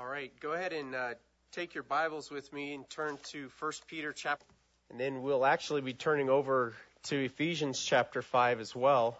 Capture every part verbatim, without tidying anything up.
All right, go ahead and uh, take your Bibles with me and turn to First Peter chapter, and then we'll actually be turning over to Ephesians chapter five as well.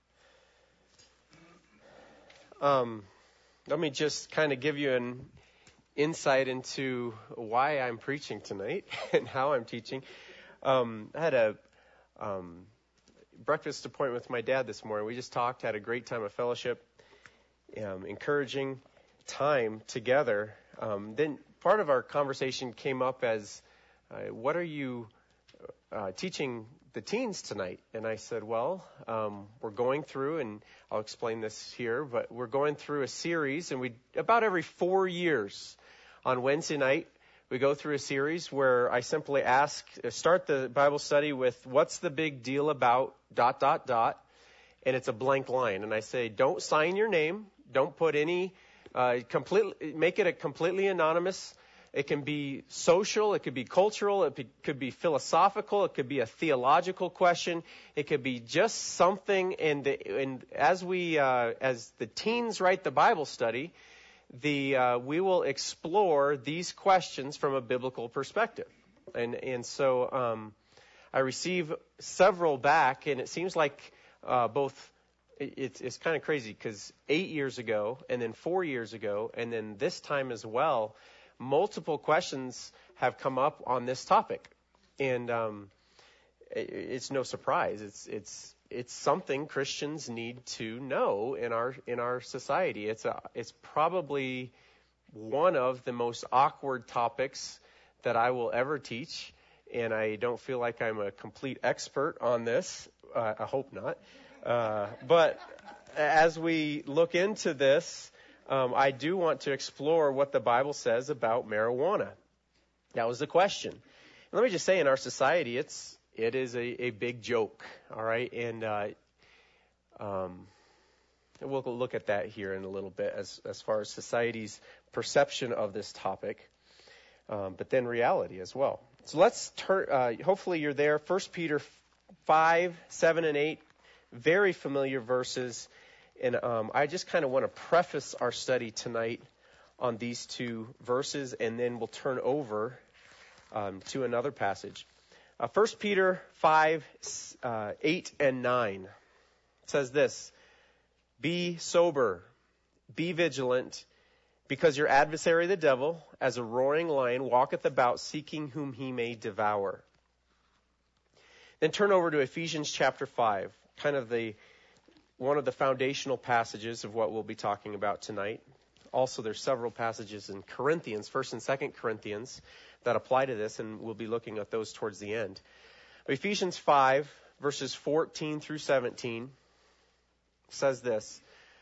Um, let me just kind of give you an insight into why I'm preaching tonight and how I'm teaching. Um, I had a um, breakfast appointment with my dad this morning. We just talked, had a great time of fellowship, um, encouraging time together. Um, then part of our conversation came up as, uh, what are you uh, teaching the teens tonight? And I said, well, um, we're going through, and I'll explain this here, but we're going through a series, and we about every four years on Wednesday night, we go through a series where I simply ask, start the Bible study with, what's the big deal about dot, dot, dot, and it's a blank line. And I say, don't sign your name, don't put any Uh, completely, make it a completely anonymous. It can be social, it could be cultural, it be, could be philosophical, it could be a theological question, it could be just something. And, and as we, uh, as the teens write the Bible study, the uh, we will explore these questions from a biblical perspective. And and so um, I receive several back, and it seems like uh, both. It's, it's kind of crazy because eight years ago and then four years ago and then this time as well, multiple questions have come up on this topic. And um, it, it's no surprise. It's it's it's something Christians need to know in our in our society. It's a it's probably one of the most awkward topics that I will ever teach, and I don't feel like I'm a complete expert on this. Uh, I hope not. Uh, but as we look into this, um, I do want to explore what the Bible says about marijuana. That was the question. And let me just say, in our society, it's it is a, a big joke, all right? And uh, um, we'll look at that here in a little bit as as far as society's perception of this topic, um, but then reality as well. So let's turn. Uh, hopefully, you're there. First Peter five, seven, and eight. Very familiar verses, and um, I just kind of want to preface our study tonight on these two verses, and then we'll turn over um, to another passage. Uh, First Peter five, uh, eight, and nine says this: Be sober, be vigilant, because your adversary the devil, as a roaring lion, walketh about seeking whom he may devour. Then turn over to Ephesians chapter five. Kind of the one of the foundational passages of what we'll be talking about tonight. Also, there's several passages in Corinthians, First and Second Corinthians, that apply to this, and we'll be looking at those towards the end. Ephesians five, verses fourteen through seventeen, says this: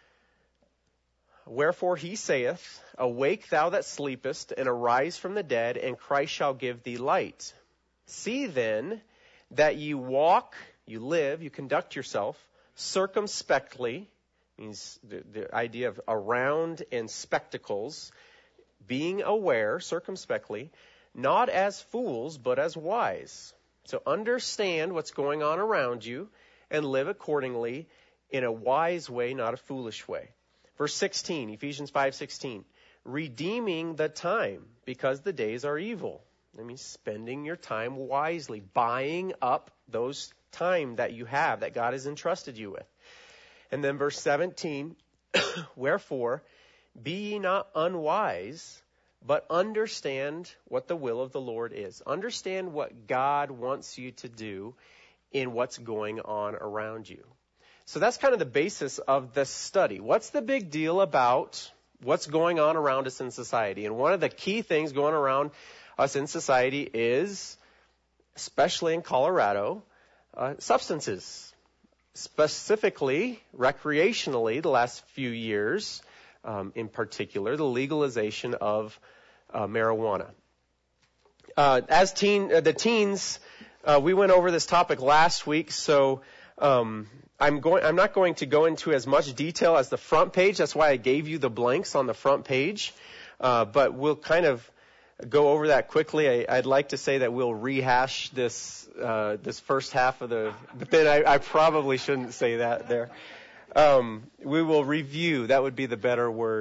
Wherefore he saith, Awake thou that sleepest, and arise from the dead, and Christ shall give thee light. See then that ye walk, you live, you conduct yourself circumspectly, means the, the idea of around and spectacles, being aware circumspectly, not as fools, but as wise. So understand what's going on around you and live accordingly in a wise way, not a foolish way. Verse sixteen, Ephesians five sixteen, redeeming the time, because the days are evil. That means spending your time wisely, buying up those time that you have, that God has entrusted you with. And then verse seventeen, wherefore, be ye not unwise, but understand what the will of the Lord is. Understand what God wants you to do in what's going on around you. So that's kind of the basis of this study. What's the big deal about what's going on around us in society? And one of the key things going around us in society is, especially in Colorado, uh, substances. Specifically, recreationally, the last few years, um, in particular, the legalization of uh, marijuana. Uh, as teen, uh, the teens, uh, we went over this topic last week, so um, I'm going. I'm not going to go into as much detail as the front page. That's why I gave you the blanks on the front page. Uh, but we'll kind of go over that quickly. I, I'd like to say that we'll rehash this uh, this first half of the, but then I, I probably shouldn't say that there. Um, we will review. That would be the better word.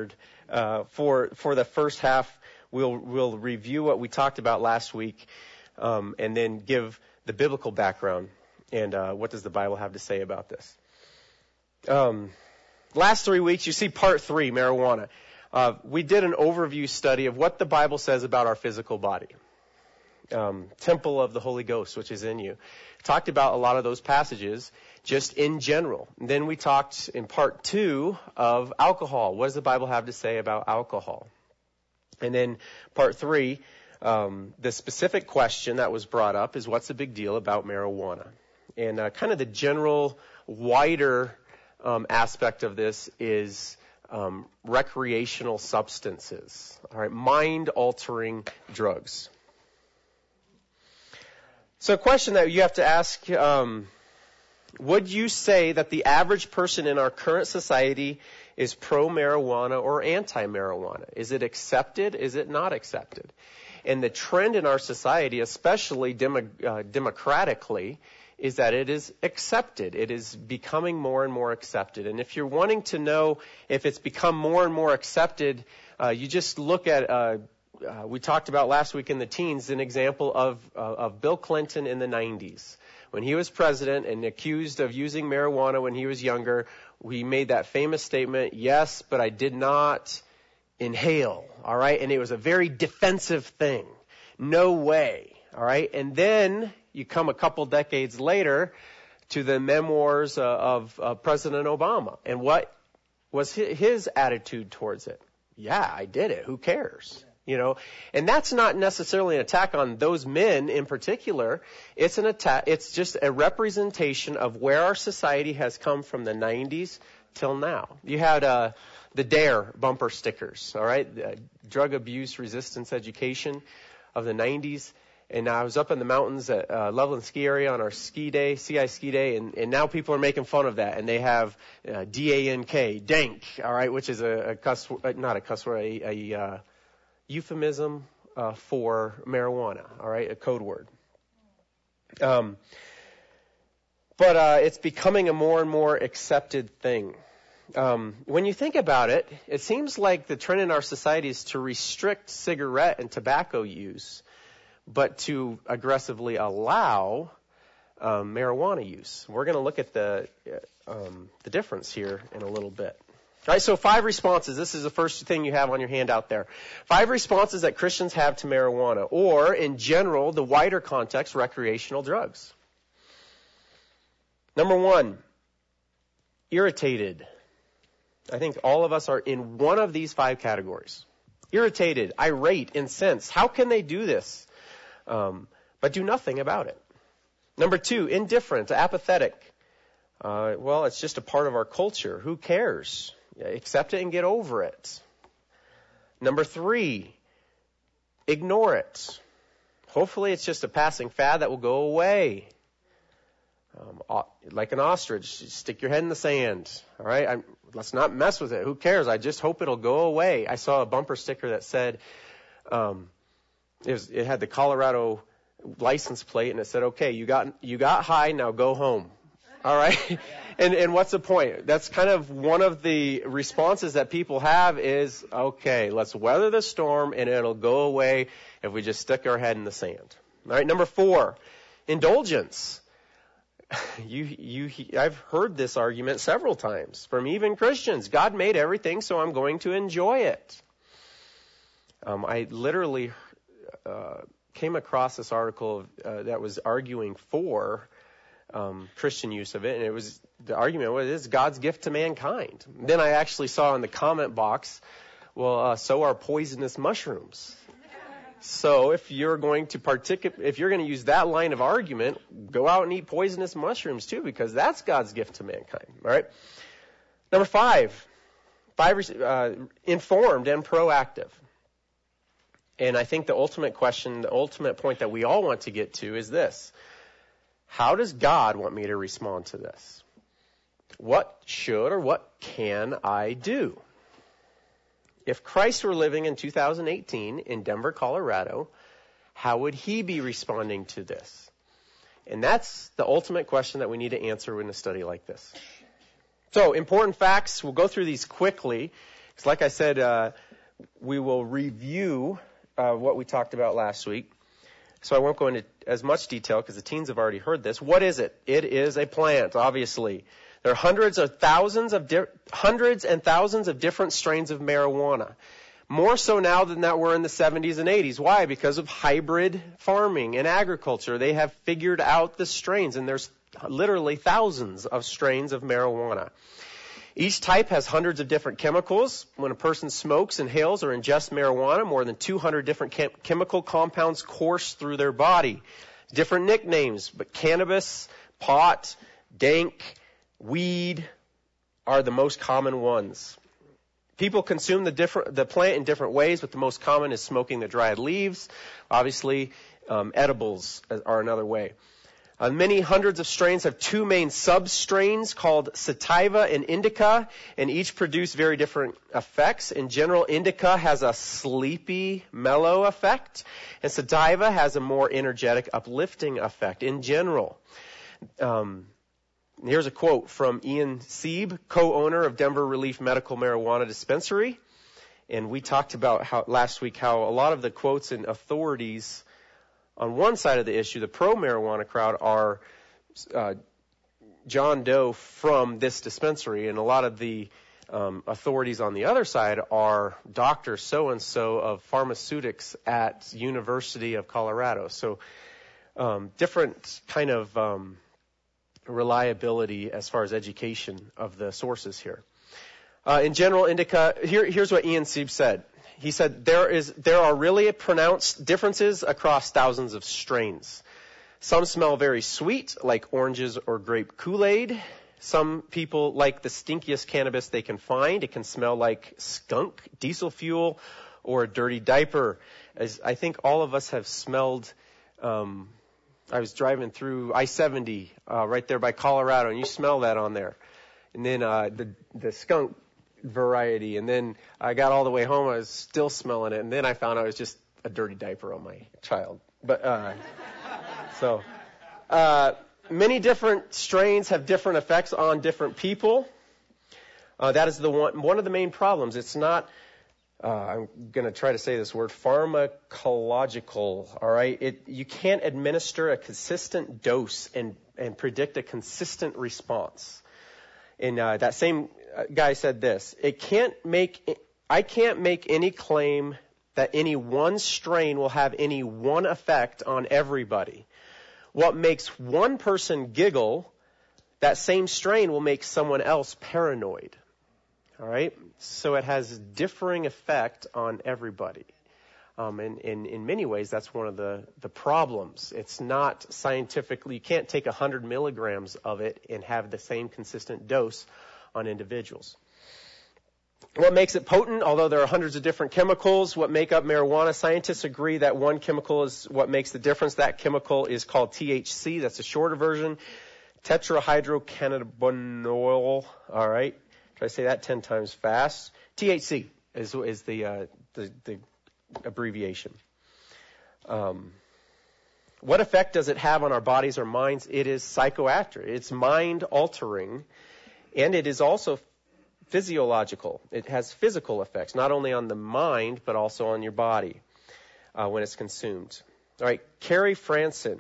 uh, for for the first half, we'll we'll review what we talked about last week, um, and then give the biblical background and uh, what does the Bible have to say about this. Um, last three weeks, you see part three, marijuana. Uh, we did an overview study of what the Bible says about our physical body. Um, temple of the Holy Ghost, which is in you. Talked about a lot of those passages just in general. And then we talked in part two of alcohol. What does the Bible have to say about alcohol? And then part three, um, the specific question that was brought up is what's the big deal about marijuana? And uh, kind of the general, wider um, aspect of this is um, recreational substances, all right, mind-altering drugs. So a question that you have to ask, um, would you say that the average person in our current society is pro-marijuana or anti-marijuana? Is it accepted? Is it not accepted? And the trend in our society, especially demo, uh, democratically, is that it is accepted. It is becoming more and more accepted. And if you're wanting to know if it's become more and more accepted, uh, you just look at uh Uh, we talked about last week in the teens an example of uh, of Bill Clinton in the nineties. When he was president and accused of using marijuana when he was younger, he made that famous statement, yes, but I did not inhale, all right? And it was a very defensive thing. No way, all right? And then you come a couple decades later to the memoirs uh, of uh, President Obama. And what was his, his attitude towards it? Yeah, I did it. Who cares? You know, and that's not necessarily an attack on those men in particular. It's an attack. It's just a representation of where our society has come from the nineties till now. You had uh, the DARE bumper stickers, all right, the drug abuse resistance education of the nineties. And I was up in the mountains at uh, Loveland Ski Area on our ski day, C I ski day, and, and now people are making fun of that. And they have uh, D A N K, dank, all right, which is a, a cuss, uh, not a cuss word, a, a uh, euphemism uh, for marijuana, all right, a code word. Um, but uh, it's becoming a more and more accepted thing. Um, when you think about it, it seems like the trend in our society is to restrict cigarette and tobacco use, but to aggressively allow um, marijuana use. We're going to look at the um, the difference here in a little bit. All right, so five responses. This is the first thing you have on your handout there. Five responses that Christians have to marijuana, or in general, the wider context, recreational drugs. Number one, irritated. I think all of us are in one of these five categories. Irritated, irate, incensed. How can they do this? Um, but do nothing about it. Number two, indifferent, apathetic. Uh, well, it's just a part of our culture. Who cares? Accept it and get over it. Number three, ignore it. Hopefully it's just a passing fad that will go away. Um, like an ostrich, stick your head in the sand. All right, I'm, let's not mess with it. Who cares? I just hope it'll go away. I saw a bumper sticker that said, um, it, was, it had the Colorado license plate, and it said, "Okay, you got you got high, now go home." All right. And, and what's the point? That's kind of one of the responses that people have is, okay, let's weather the storm and it'll go away if we just stick our head in the sand. All right. Number four, indulgence. You, you, I've heard this argument several times from even Christians. God made everything, so I'm going to enjoy it. Um, I literally uh, came across this article uh, that was arguing for Um, Christian use of it, and it was the argument was it's God's gift to mankind. Then I actually saw in the comment box, well, uh, so are poisonous mushrooms. So if you're going to partic- if you're going to use that line of argument, go out and eat poisonous mushrooms too, because that's God's gift to mankind. All right. Number five, five uh, informed and proactive. And I think the ultimate question, the ultimate point that we all want to get to is this. How does God want me to respond to this? What should or what can I do? If Christ were living in two thousand eighteen in Denver, Colorado, how would he be responding to this? And that's the ultimate question that we need to answer in a study like this. So, important facts. We'll go through these quickly Because like I said, uh, we will review uh, what we talked about last week. So I won't go into as much detail because the teens have already heard this. What is it? It is a plant, obviously. There are hundreds of thousands of di- hundreds and thousands of different strains of marijuana. More so now than that were in the seventies and eighties. Why? Because of hybrid farming and agriculture. They have figured out the strains, and there's literally thousands of strains of marijuana. Each type has hundreds of different chemicals. When a person smokes, inhales, or ingests marijuana, more than two hundred different chem- chemical compounds course through their body. Different nicknames, but cannabis, pot, dank, weed are the most common ones. People consume the different the plant in different ways, but the most common is smoking the dried leaves. Obviously, um, edibles are another way. Uh, many hundreds of strains have two main substrains called sativa and indica, and each produce very different effects. In general, indica has a sleepy, mellow effect, and sativa has a more energetic, uplifting effect in general. Um, here's a quote from Ian Sieb, co-owner of Denver Relief Medical Marijuana Dispensary. And we talked about how last week how a lot of the quotes and authorities on one side of the issue, the pro-marijuana crowd, are uh, John Doe from this dispensary, and a lot of the um, authorities on the other side are Doctor So-and-so of pharmaceutics at University of Colorado. So um, different kind of um, reliability as far as education of the sources here. Uh, in general, indica, here, here's what Ian Sieb said. He said, there is, there are really pronounced differences across thousands of strains. Some smell very sweet, like oranges or grape Kool-Aid. Some people like the stinkiest cannabis they can find. It can smell like skunk, diesel fuel, or a dirty diaper. As I think all of us have smelled, um, I was driving through I seventy, uh, right there by Colorado, and you smell that on there. And then, uh, the, the skunk variety, and then I got all the way home, I was still smelling it, and then I found out it was just a dirty diaper on my child. But uh so uh many different strains have different effects on different people. Uh that is the one one of the main problems. It's not uh I'm going to try to say this word, pharmacological, all right? It you can't administer a consistent dose and and predict a consistent response. And uh, that same guy said this, it can't make, I can't make any claim that any one strain will have any one effect on everybody. What makes one person giggle, that same strain will make someone else paranoid. All right? So it has differing effect on everybody. Um, and, and in many ways, that's one of the, the problems. It's not scientifically, you can't take one hundred milligrams of it and have the same consistent dose on individuals. What makes it potent? Although there are hundreds of different chemicals, what make up marijuana, scientists agree that one chemical is what makes the difference. That chemical is called T H C. That's a shorter version. Tetrahydrocannabinol. All right. Try to say that ten times fast. T H C is, is the, uh, the, the abbreviation. Um, what effect does it have on our bodies or minds? It is psychoactive. It's mind altering, and it is also physiological. It has physical effects, not only on the mind, but also on your body uh, when it's consumed. All right, Carrie Franson,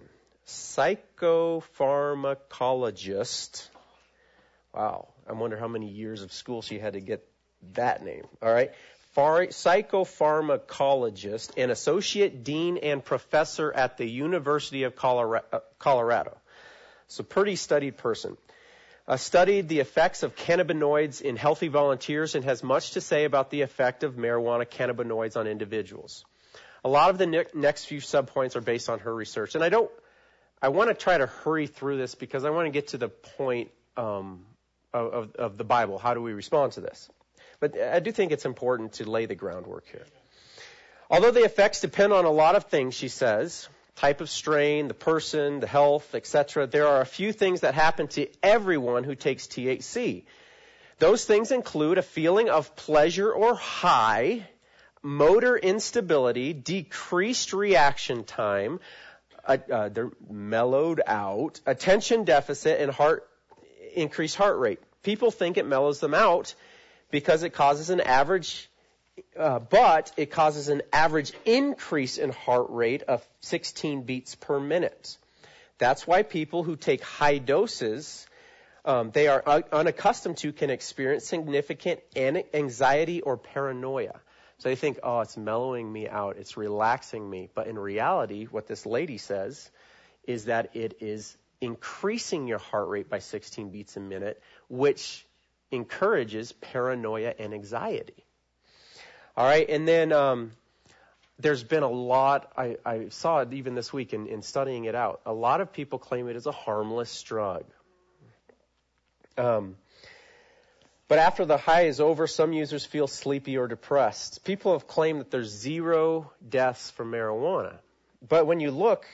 psychopharmacologist. Wow, I wonder how many years of school she had to get that name. All right. Psychopharmacologist and associate dean and professor at the University of Colorado. So pretty studied person. Uh, studied the effects of cannabinoids in healthy volunteers and has much to say about the effect of marijuana cannabinoids on individuals. A lot of the ne- next few subpoints are based on her research. And I don't, I want to try to hurry through this because I want to get to the point um, of, of, of the Bible. How do we respond to this? But I do think it's important to lay the groundwork here. Although the effects depend on a lot of things, she says, type of strain, the person, the health, et cetera, there are a few things that happen to everyone who takes T H C. Those things include a feeling of pleasure or high, motor instability, decreased reaction time, uh, uh, they're mellowed out, attention deficit, and heart increased heart rate. People think it mellows them out because it causes an average, uh, but it causes an average increase in heart rate of sixteen beats per minute. That's why people who take high doses, um, they are un- unaccustomed to, can experience significant anxiety or paranoia. So they think, oh, it's mellowing me out, it's relaxing me. But in reality, what this lady says is that it is increasing your heart rate by sixteen beats a minute, which encourages paranoia and anxiety. All right, and then um, there's been a lot, I, I saw it even this week in, in studying it out, a lot of people claim it is a harmless drug. Um, but after the high is over, some users feel sleepy or depressed. People have claimed that there's zero deaths from marijuana. But when you look,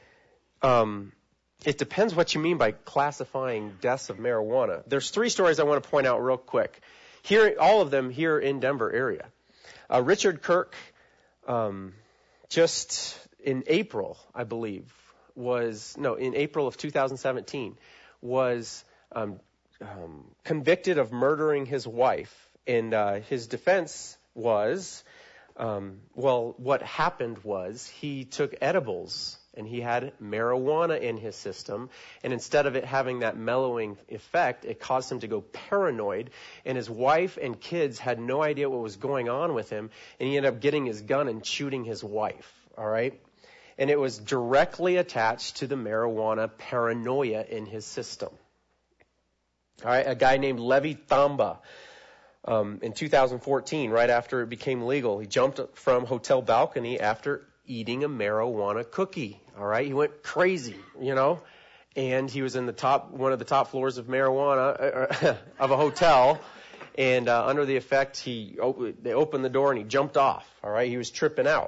um, it depends what you mean by classifying deaths of marijuana. There's three stories I want to point out real quick. Here, all of them here in Denver area. Uh, Richard Kirk, um, just in April, I believe, was, no, in April of two thousand seventeen, was um, um, convicted of murdering his wife. And uh, his defense was, um, well, what happened was he took edibles and he had marijuana in his system, and instead of it having that mellowing effect, it caused him to go paranoid, and his wife and kids had no idea what was going on with him, and he ended up getting his gun and shooting his wife, all right? And it was directly attached to the marijuana paranoia in his system. All right, a guy named Levi Thamba, um, in two thousand fourteen, right after it became legal, he jumped from hotel balcony after eating a marijuana cookie. All right, he went crazy, you know, and he was in the top, one of the top floors of marijuana uh, of a hotel, and uh, under the effect, he op- they opened the door and he jumped off. All right, he was tripping out.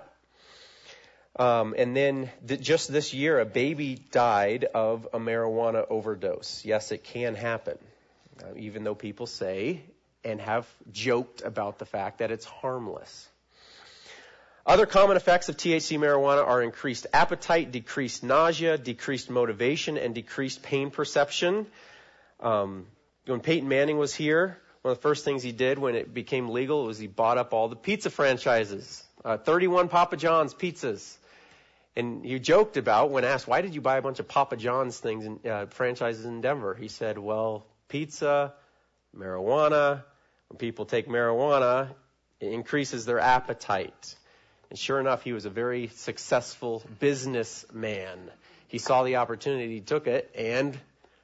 Um, and then th- just this year, a baby died of a marijuana overdose. Yes, it can happen, uh, even though people say and have joked about the fact that it's harmless. Other common effects of T H C marijuana are increased appetite, decreased nausea, decreased motivation, and decreased pain perception. Um, when Peyton Manning was here, one of the first things he did when it became legal was he bought up all the pizza franchises, uh, thirty-one Papa John's pizzas. And he joked about, when asked, why did you buy a bunch of Papa John's things, in, uh, franchises in Denver? He said, well, pizza, marijuana, when people take marijuana, it increases their appetite. And sure enough, he was a very successful businessman. He saw the opportunity, he took it, and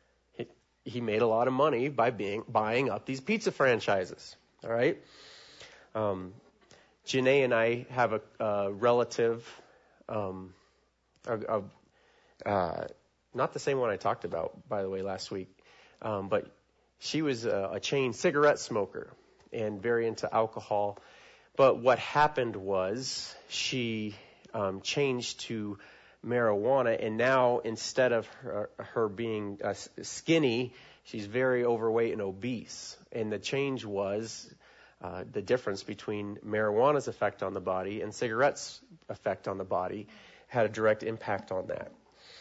he made a lot of money by being buying up these pizza franchises. All right? Um, Janae and I have a, a relative, um, a, a, uh, not the same one I talked about, by the way, last week, um, but she was a, a chain cigarette smoker and very into alcohol. But what happened was she um, changed to marijuana, and now instead of her, her being uh, skinny, she's very overweight and obese. And the change was uh, the difference between marijuana's effect on the body and cigarettes' effect on the body had a direct impact on that.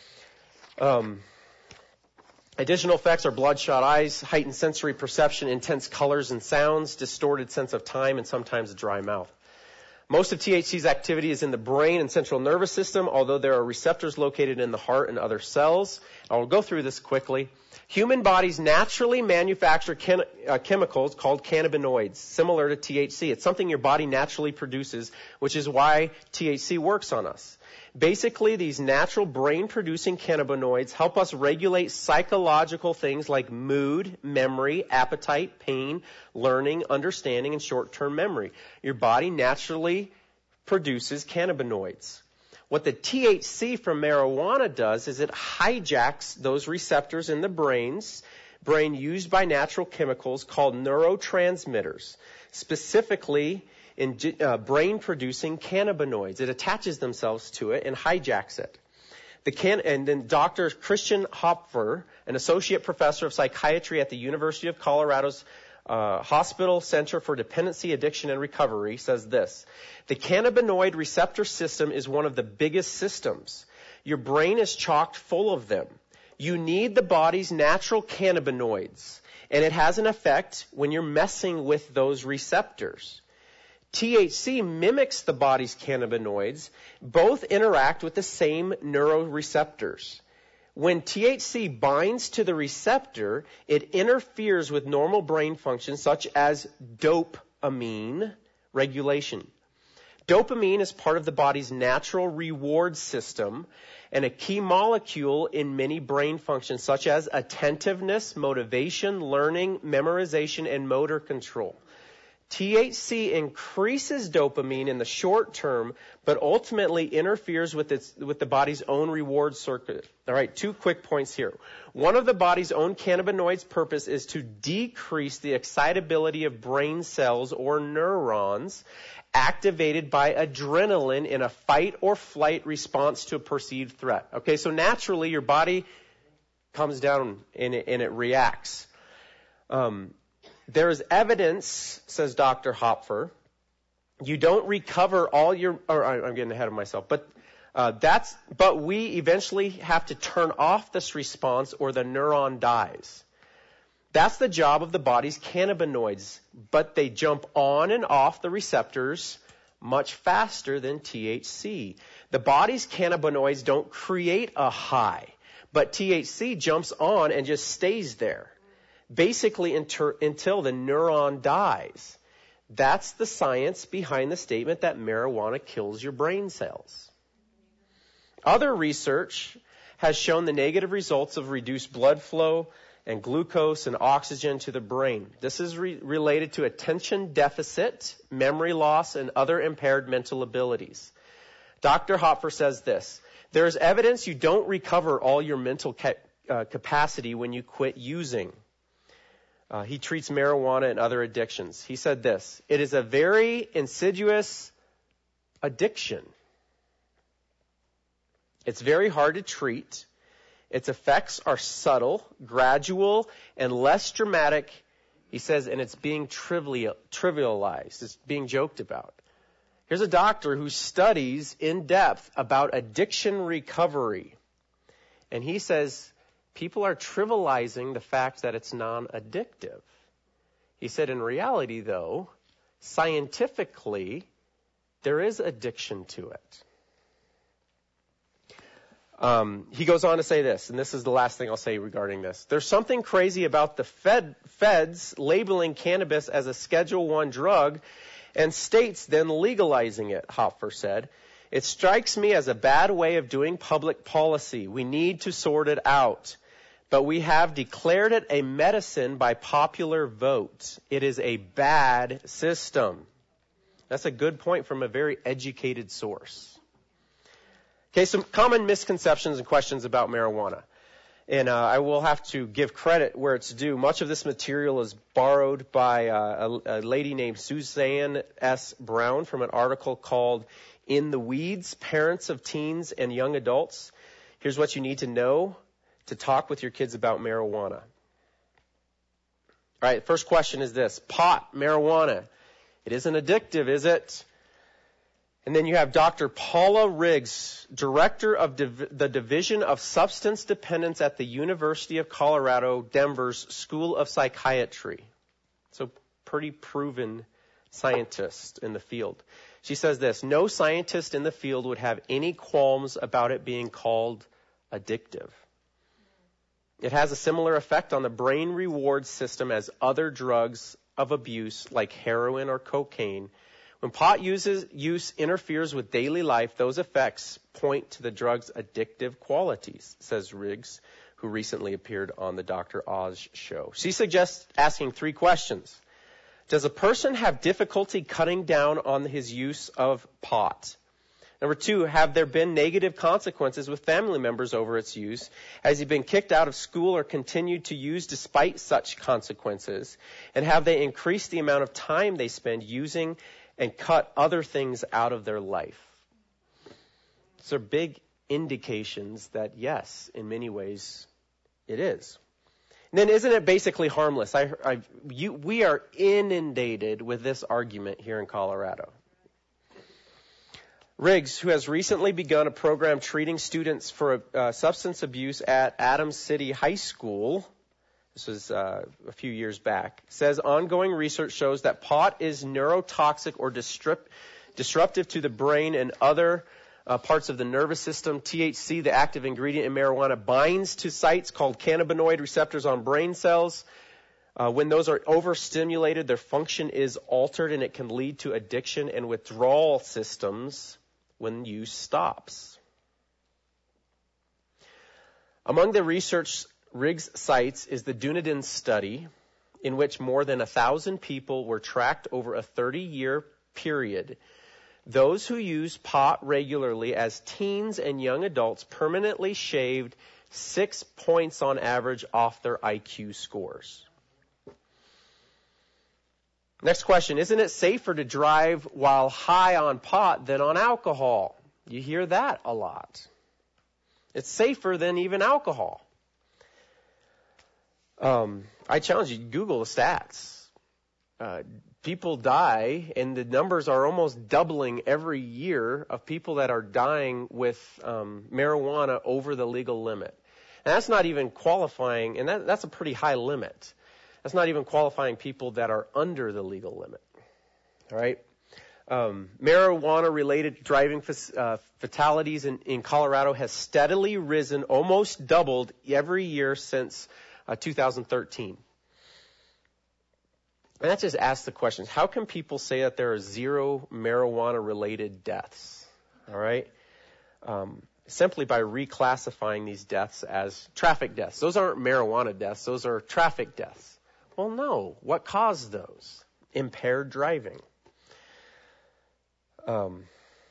Um, Additional effects are bloodshot eyes, heightened sensory perception, intense colors and sounds, distorted sense of time, and sometimes a dry mouth. Most of T H C's activity is in the brain and central nervous system, although there are receptors located in the heart and other cells. I will go through this quickly. Human bodies naturally manufacture chem- uh, chemicals called cannabinoids, similar to T H C. It's something your body naturally produces, which is why T H C works on us. Basically, these natural brain-producing cannabinoids help us regulate psychological things like mood, memory, appetite, pain, learning, understanding, and short-term memory. Your body naturally produces cannabinoids. What the T H C from marijuana does is it hijacks those receptors in the brains, brain used by natural chemicals called neurotransmitters, specifically in uh, brain-producing cannabinoids. It attaches themselves to it and hijacks it. The can- and then Doctor Christian Hopfer, an associate professor of psychiatry at the University of Colorado's uh, Hospital Center for Dependency, Addiction, and Recovery, says this: the cannabinoid receptor system is one of the biggest systems. Your brain is chocked full of them. You need the body's natural cannabinoids. and it has an effect when you're messing with those receptors. T H C mimics the body's cannabinoids. Both interact with the same neuroreceptors. When T H C binds to the receptor, it interferes with normal brain functions such as dopamine regulation. Dopamine is part of the body's natural reward system and a key molecule in many brain functions such as attentiveness, motivation, learning, memorization, and motor control. T H C increases dopamine in the short term, but ultimately interferes with its with the body's own reward circuit. All right, two quick points here. One of the body's own cannabinoids' purpose is to decrease the excitability of brain cells or neurons activated by adrenaline in a fight or flight response to a perceived threat. Okay, so naturally your body comes down and it, and it reacts. Um, There is evidence, says Doctor Hopfer, you don't recover all your, or I'm getting ahead of myself, but uh, that's, but we eventually have to turn off this response or the neuron dies. That's the job of the body's cannabinoids, but they jump on and off the receptors much faster than T H C. The body's cannabinoids don't create a high, but T H C jumps on and just stays there. Basically inter- until the neuron dies. That's the science behind the statement that marijuana kills your brain cells. Other research has shown the negative results of reduced blood flow and glucose and oxygen to the brain. This is re- related to attention deficit, memory loss, and other impaired mental abilities. Doctor Hopfer says this, there is evidence you don't recover all your mental ca- uh, capacity when you quit using. Uh, he treats marijuana and other addictions. He said this, it is a very insidious addiction. It's very hard to treat. Its effects are subtle, gradual, and less dramatic. He says, and it's being trivial, trivialized. It's being joked about. Here's a doctor who studies in depth about addiction recovery. And he says, people are trivializing the fact that it's non-addictive. He said, in reality, though, scientifically, there is addiction to it. Um, he goes on to say this, and this is the last thing I'll say regarding this. There's something crazy about the Fed, feds labeling cannabis as a Schedule One drug and states then legalizing it, Hopfer said. It strikes me as a bad way of doing public policy. We need to sort it out. But we have declared it a medicine by popular vote. It is a bad system. That's a good point from a very educated source. Okay, some common misconceptions and questions about marijuana. And uh, I will have to give credit where it's due. Much of this material is borrowed by uh, a, a lady named Suzanne S. Brown from an article called In the Weeds, Parents of Teens and Young Adults. Here's what you need to know to talk with your kids about marijuana. All right, first question is this. Pot, marijuana. It isn't addictive, is it? And then you have Doctor Paula Riggs, Director of Div- the Division of Substance Dependence at the University of Colorado, Denver's School of Psychiatry. So pretty proven scientist in the field. She says this, no scientist in the field would have any qualms about it being called addictive. It has a similar effect on the brain reward system as other drugs of abuse like heroin or cocaine. When pot uses, use interferes with daily life, those effects point to the drug's addictive qualities, says Riggs, who recently appeared on the Doctor Oz show. She suggests asking three questions. Does a person have difficulty cutting down on his use of pot? Number two, have there been negative consequences with family members over its use? Has he been kicked out of school or continued to use despite such consequences? And have they increased the amount of time they spend using and cut other things out of their life? These are big indications that, yes, in many ways, it is. And then isn't it basically harmless? I, I, you, we are inundated with this argument here in Colorado. Riggs, who has recently begun a program treating students for uh, substance abuse at Adams City High School, This was uh, a few years back. It says ongoing research shows that pot is neurotoxic or disrupt, disruptive to the brain and other uh, parts of the nervous system. T H C, the active ingredient in marijuana, binds to sites called cannabinoid receptors on brain cells. Uh, when those are overstimulated, their function is altered, and it can lead to addiction and withdrawal systems when use stops. Among the research Riggs cites is the Dunedin study, in which more than a thousand people were tracked over a thirty-year period. Those who used pot regularly as teens and young adults permanently shaved six points on average off their I Q scores. Next question, isn't it safer to drive while high on pot than on alcohol? You hear that a lot. It's safer than even alcohol. Um, I challenge you, Google the stats. Uh, people die, and the numbers are almost doubling every year of people that are dying with um, marijuana over the legal limit. And that's not even qualifying, and that, that's a pretty high limit. That's not even qualifying people that are under the legal limit. All right? Um, marijuana-related driving uh, fatalities in, in Colorado has steadily risen, almost doubled every year since Uh, two thousand thirteen. And that just asks the questions. How can people say that there are zero marijuana-related deaths? All right? Um, simply by reclassifying these deaths as traffic deaths. Those aren't marijuana deaths. Those are traffic deaths. Well, no. What caused those? Impaired driving. Um,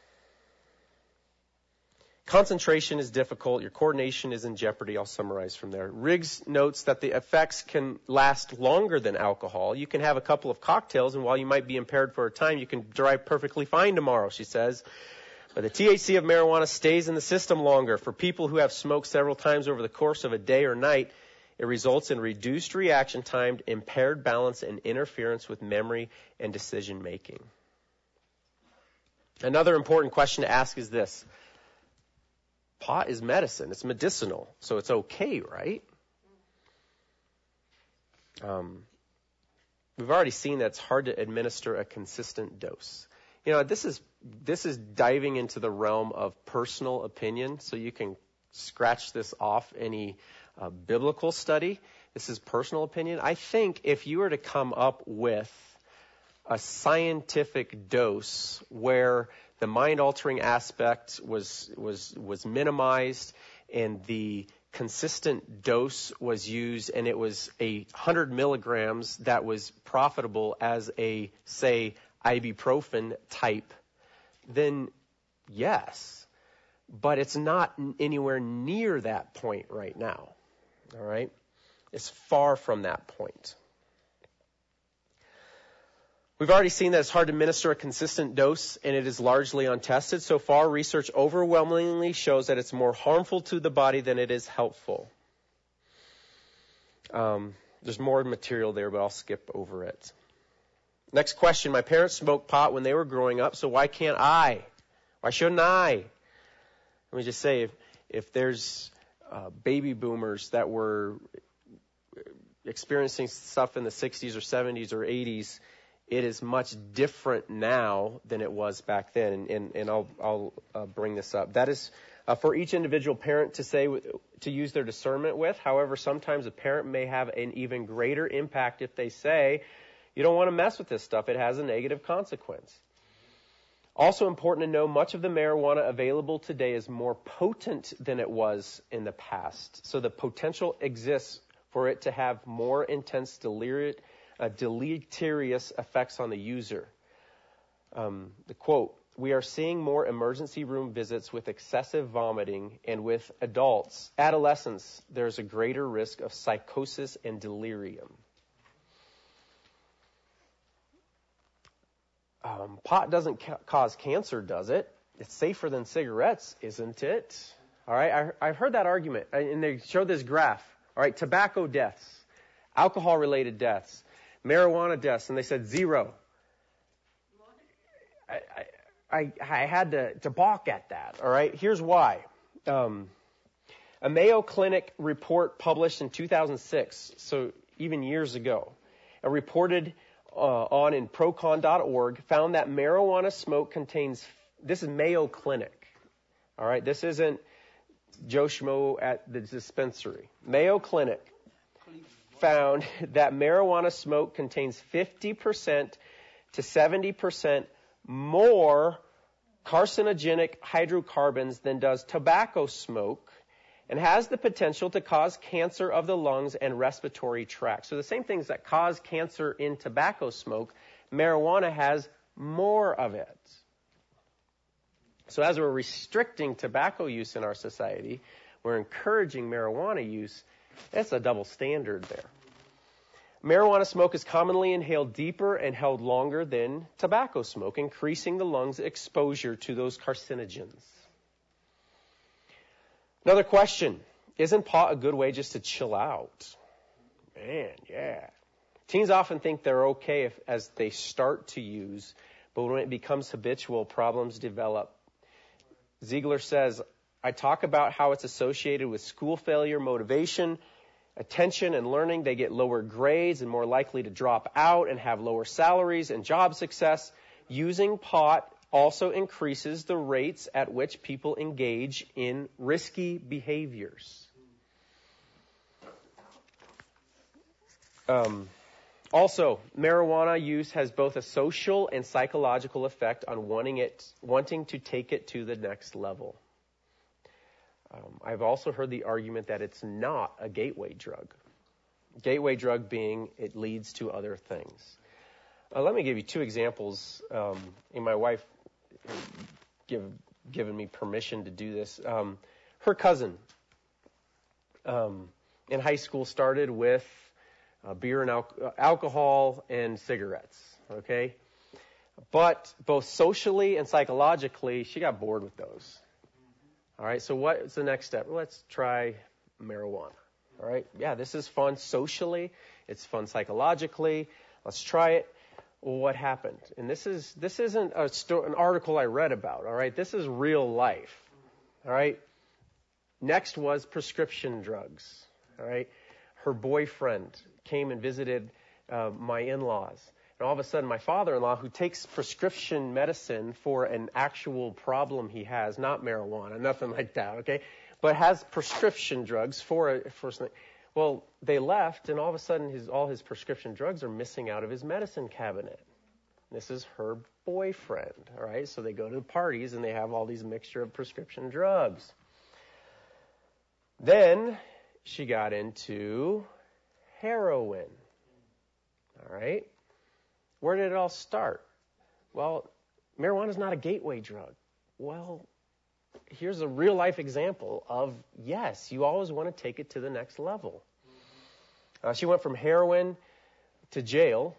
Concentration is difficult. Your coordination is in jeopardy. I'll summarize from there. Riggs notes that the effects can last longer than alcohol. You can have a couple of cocktails, and while you might be impaired for a time, you can drive perfectly fine tomorrow, she says. But the T H C of marijuana stays in the system longer. For people who have smoked several times over the course of a day or night, it results in reduced reaction time, impaired balance, and interference with memory and decision making. Another important question to ask is this. Pot is medicine. It's medicinal, so it's okay, right? Um, we've already seen that it's hard to administer a consistent dose. You know, this is this is diving into the realm of personal opinion, so you can scratch this off any uh, biblical study. This is personal opinion. I think if you were to come up with a scientific dose where the mind-altering aspect was was was minimized, and the consistent dose was used, and it was a hundred milligrams that was profitable as a, say, ibuprofen type, then yes. But it's not anywhere near that point right now. All right? It's far from that point. We've already seen that it's hard to administer a consistent dose, and it is largely untested. So far, research overwhelmingly shows that it's more harmful to the body than it is helpful. Um, there's more material there, but I'll skip over it. Next question. My parents smoked pot when they were growing up, so why can't I? Why shouldn't I? Let me just say, if, if there's uh, baby boomers that were experiencing stuff in the sixties or seventies or eighties, it is much different now than it was back then, and, and, and I'll, I'll uh, bring this up. That is uh, for each individual parent to say to use their discernment with. However, sometimes a parent may have an even greater impact if they say, you don't want to mess with this stuff. It has a negative consequence. Also important to know, much of the marijuana available today is more potent than it was in the past. So the potential exists for it to have more intense delirium, Uh, deleterious effects on the user. Um, the quote, we are seeing more emergency room visits with excessive vomiting, and with adults, adolescents, there's a greater risk of psychosis and delirium. Um, pot doesn't ca- cause cancer, does it? It's safer than cigarettes, isn't it? All right, I, I've heard that argument, and they showed this graph. All right, tobacco deaths, alcohol-related deaths, marijuana deaths, and they said zero. I, I, I had to, to balk at that, all right? Here's why. Um, A Mayo Clinic report published in two thousand six, so even years ago, and reported uh, on in procon dot org, found that marijuana smoke contains, this is Mayo Clinic, all right? This isn't Joe Schmo at the dispensary. Mayo Clinic found that marijuana smoke contains fifty percent to seventy percent more carcinogenic hydrocarbons than does tobacco smoke, and has the potential to cause cancer of the lungs and respiratory tract. So the same things that cause cancer in tobacco smoke, marijuana has more of it. So as we're restricting tobacco use in our society, we're encouraging marijuana use. That's a double standard there. Marijuana smoke is commonly inhaled deeper and held longer than tobacco smoke, increasing the lungs' exposure to those carcinogens. Another question, isn't pot a good way just to chill out? Man, yeah. Teens often think they're okay if, as they start to use, but when it becomes habitual, problems develop. Ziegler says, I talk about how it's associated with school failure, motivation, attention, and learning. They get lower grades and more likely to drop out and have lower salaries and job success. Using pot also increases the rates at which people engage in risky behaviors. Um, also, marijuana use has both a social and psychological effect on wanting it, wanting to take it to the next level. Um, I've also heard the argument that it's not a gateway drug. Gateway drug being it leads to other things. Uh, let me give you two examples. Um, and my wife give given me permission to do this. Um, her cousin um, in high school started with uh, beer and al- alcohol and cigarettes. Okay, but both socially and psychologically, she got bored with those. All right, so what's the next step? Let's try marijuana. All right, yeah, this is fun socially. It's fun psychologically. Let's try it. Well, what happened? And this is this isn't a sto- an article I read about. All right, this is real life. All right. Next was prescription drugs. All right, her boyfriend came and visited uh, my in-laws. And all of a sudden, my father-in-law, who takes prescription medicine for an actual problem he has, not marijuana, nothing like that, okay, but has prescription drugs for a, for something. Well, they left, and all of a sudden, his, all his prescription drugs are missing out of his medicine cabinet. This is her boyfriend, all right? So they go to the parties, and they have all these mixture of prescription drugs. Then she got into heroin, all right? Where did it all start? Well, marijuana is not a gateway drug. Well, here's a real-life example of, yes, you always want to take it to the next level. Uh, she went from heroin to jail,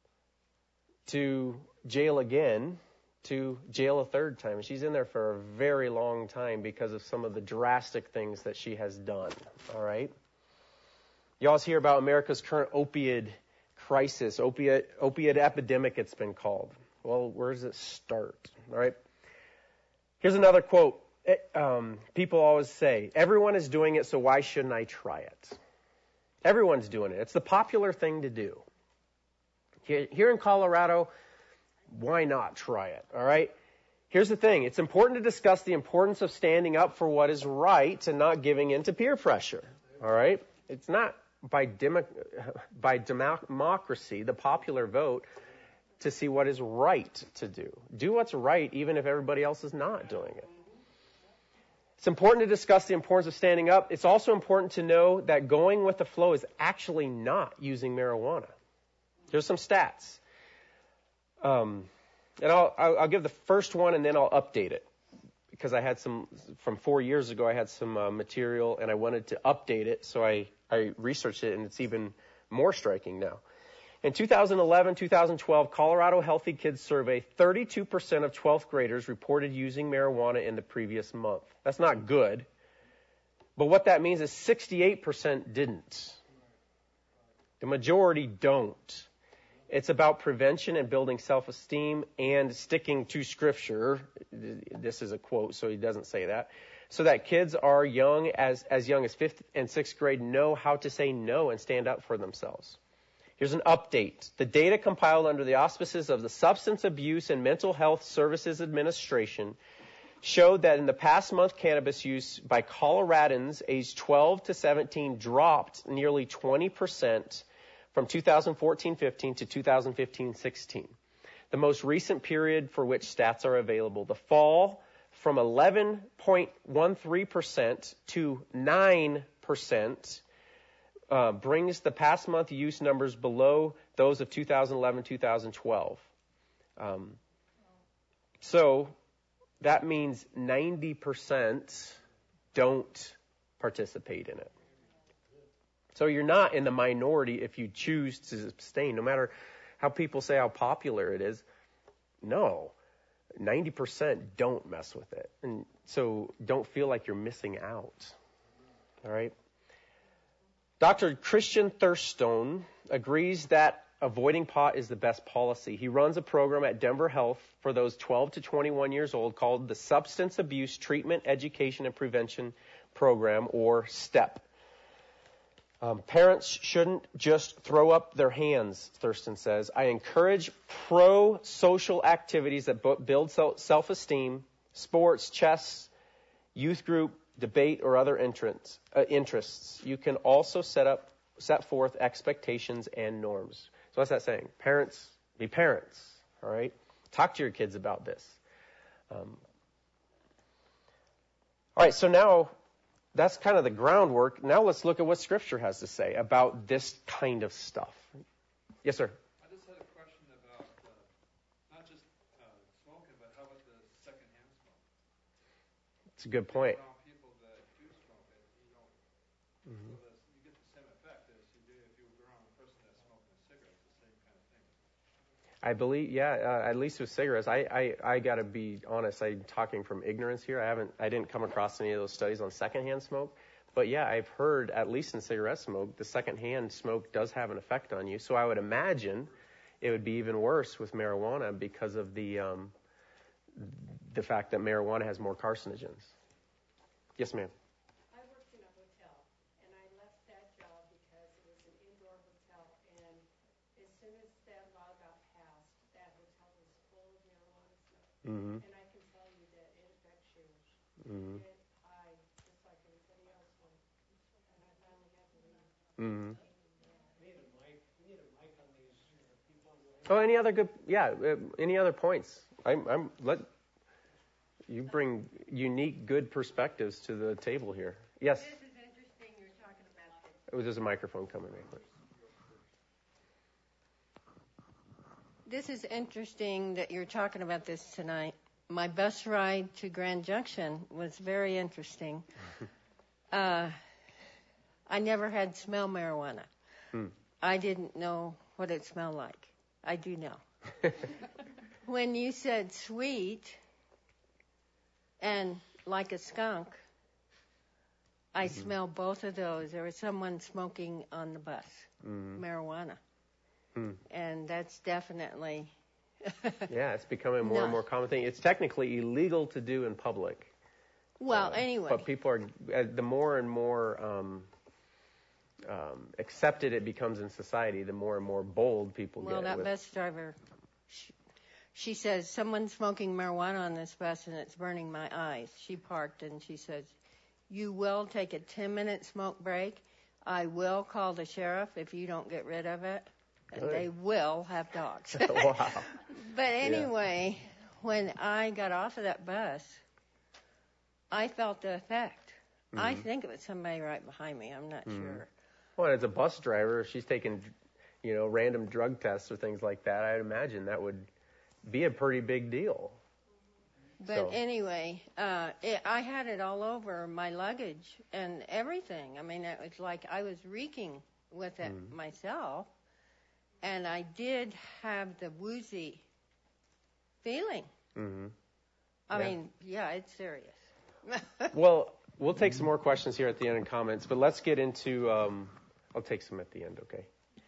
to jail again, to jail a third time. She's in there for a very long time because of some of the drastic things that she has done, all right? You always hear about America's current opioid crisis, opiate, opiate epidemic it's been called. Well, where does it start? All right. Here's another quote. It, um, people always say, everyone is doing it, so why shouldn't I try it? Everyone's doing it. It's the popular thing to do. Here, here in Colorado, why not try it? All right. Here's the thing. It's important to discuss the importance of standing up for what is right and not giving in to peer pressure. All right. It's not by demo, by democracy, the popular vote, to see what is right to do. Do what's right even if everybody else is not doing it. It's important to discuss the importance of standing up. It's also important to know that going with the flow is actually not using marijuana. Here's some stats. Um, and I'll, I'll give the first one and then I'll update it. Because I had some, from four years ago, I had some uh, material and I wanted to update it, so I, I researched it, and it's even more striking now. In two thousand eleven, two thousand twelve, Colorado Healthy Kids Survey, thirty-two percent of twelfth graders reported using marijuana in the previous month. That's not good, but what that means is sixty-eight percent didn't. The majority don't. It's about prevention and building self-esteem and sticking to Scripture. This is a quote, so he doesn't say that. So that kids are young, as, as young as fifth and sixth grade, know how to say no and stand up for themselves. Here's an update. The data compiled under the auspices of the Substance Abuse and Mental Health Services Administration showed that in the past month, cannabis use by Coloradans aged twelve to seventeen dropped nearly twenty percent from two thousand fourteen fifteen to two thousand fifteen sixteen, the most recent period for which stats are available. The fall from eleven point one three percent to nine percent uh, brings the past month use numbers below those of two thousand eleven two thousand twelve. Um, so that means ninety percent don't participate in it. So you're not in the minority if you choose to abstain, no matter how people say how popular it is. No, ninety percent don't mess with it. And so don't feel like you're missing out. All right? Doctor Christian Thurstone agrees that avoiding pot is the best policy. He runs a program at Denver Health for those twelve to twenty-one years old called the Substance Abuse Treatment, Education, and Prevention Program, or STEP. Um, parents shouldn't just throw up their hands, Thurston says. I encourage pro-social activities that build self-esteem, sports, chess, youth group, debate, or other interests. Uh, interests. You can also set up, set forth expectations and norms. So what's that saying? Parents, be parents, all right? Talk to your kids about this. Um, all right, so now that's kind of the groundwork. Now let's look at what Scripture has to say about this kind of stuff. Yes, sir? I just had a question about uh, not just uh, smoking, but how about the secondhand smoke? It's a good point. Around people that do smoke it, you don't, mm-hmm. so this, you get the same effect as you do if you were around a person that's smoking a cigarette. It's the same kind of thing. I believe, yeah, uh, at least with cigarettes. I, I, I got to be honest. I'm talking from ignorance here. I haven't, I didn't come across any of those studies on secondhand smoke. But yeah, I've heard, at least in cigarette smoke, the secondhand smoke does have an effect on you. So I would imagine it would be even worse with marijuana because of the um, the fact that marijuana has more carcinogens. Yes, ma'am. I worked in a hotel, and I left that job because it was an indoor hotel, and as soon as that law got passed, that hotel was full of marijuana smoke. Mm-hmm. And I can tell you that it affects you. Mm-hmm. It, I, just like everybody else would. And I finally had to leave. Mm-hmm. We need a mic. We need a mic on these uh, people. Oh, any other good? Yeah, uh, any other points? I'm, I'm let you bring unique, good perspectives to the table here. Yes. This is interesting. You're talking about this. Oh, there's a microphone coming in. This is interesting that you're talking about this tonight. My bus ride to Grand Junction was very interesting. uh, I never had smelled marijuana. Hmm. I didn't know what it smelled like. I do now. When you said sweet and like a skunk, I mm-hmm. smelled both of those. There was someone smoking on the bus, mm-hmm. marijuana. Hmm. And that's definitely... yeah, it's becoming more no. and more common thing. It's technically illegal to do in public. Well, uh, anyway. But people are, uh, the more and more um, um, accepted it becomes in society, the more and more bold people well, get. Well, that with... bus driver, she, she says, someone's smoking marijuana on this bus and it's burning my eyes. She parked and she says, you will take a ten-minute smoke break. I will call the sheriff if you don't get rid of it. And Good. they will have dogs. Wow. But anyway, yeah. When I got off of that bus, I felt the effect. Mm-hmm. I think it was somebody right behind me. I'm not mm-hmm. sure. Well, as a bus driver, if she's taking, you know, random drug tests or things like that, I'd imagine that would be a pretty big deal. But so. anyway, uh, it, I had it all over my luggage and everything. I mean, it was like I was reeking with it mm-hmm. myself. And I did have the woozy feeling. Mm-hmm. I yeah. mean, yeah, it's serious. Well, we'll take some more questions here at the end in comments, but let's get into, um, I'll take some at the end, okay?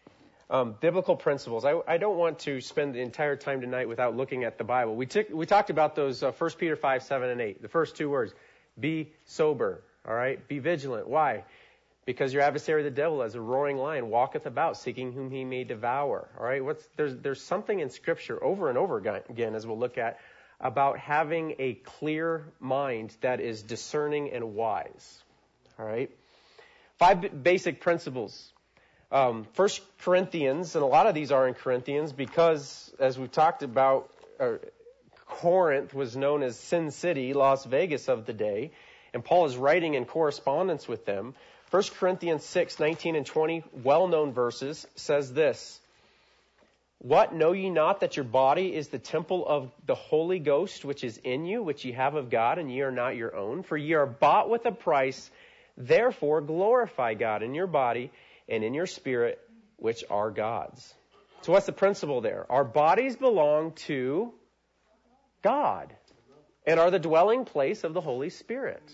Um, biblical principles. I, I don't want to spend the entire time tonight without looking at the Bible. We took, we talked about those uh, First Peter five, seven, and eight. The first two words. Be sober. All right? Be vigilant. Why? Because your adversary, the devil, as a roaring lion, walketh about, seeking whom he may devour. All right? What's, there's, there's something in Scripture over and over again, as we'll look at, about having a clear mind that is discerning and wise. All right? Five b- basic principles. Um, First Corinthians, and a lot of these are in Corinthians because, as we've talked about, uh, Corinth was known as Sin City, Las Vegas of the day, and Paul is writing in correspondence with them. First Corinthians six, nineteen and twenty, well-known verses, says this. What, know ye not that your body is the temple of the Holy Ghost, which is in you, which ye have of God, and ye are not your own? For ye are bought with a price, therefore glorify God in your body and in your spirit, which are God's. So what's the principle there? Our bodies belong to God and are the dwelling place of the Holy Spirit.